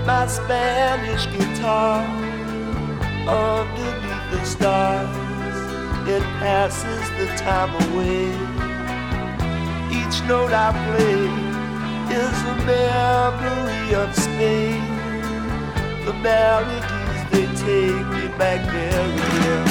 my Spanish guitar underneath the stars. It passes the time away. Each note I play is a memory of Spain. The melodies, they take me back there again.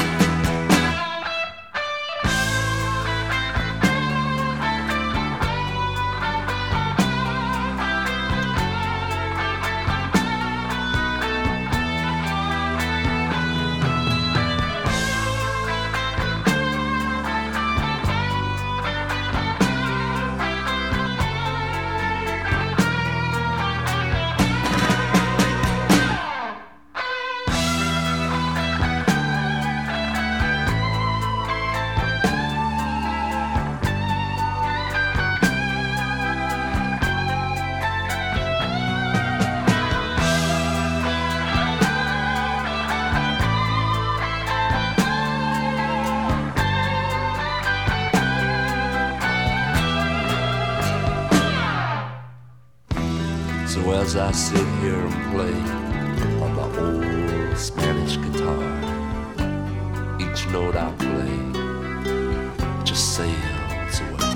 So as I sit here and play on my old Spanish guitar, each note I play just sails away,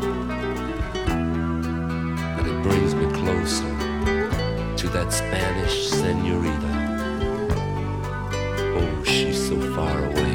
and it brings me closer to that Spanish señorita. Oh, she's so far away.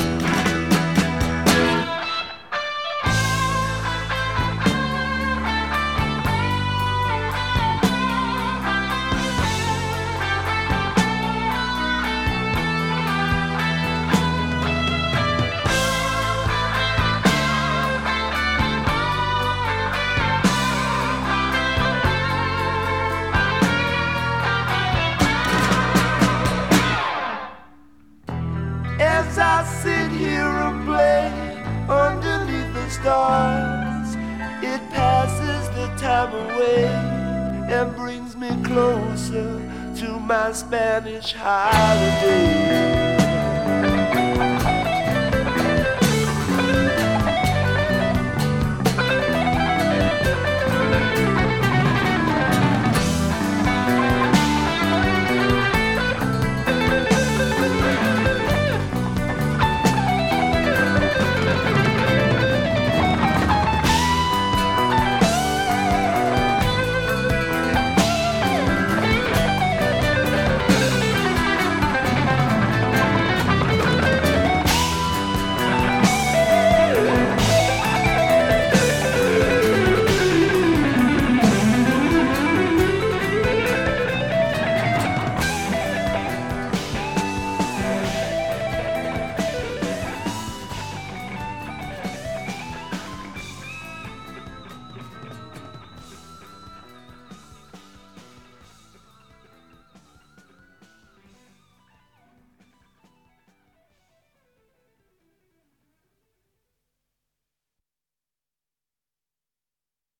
As I sit here and play underneath the stars, it passes the time away and brings me closer to my Spanish holiday.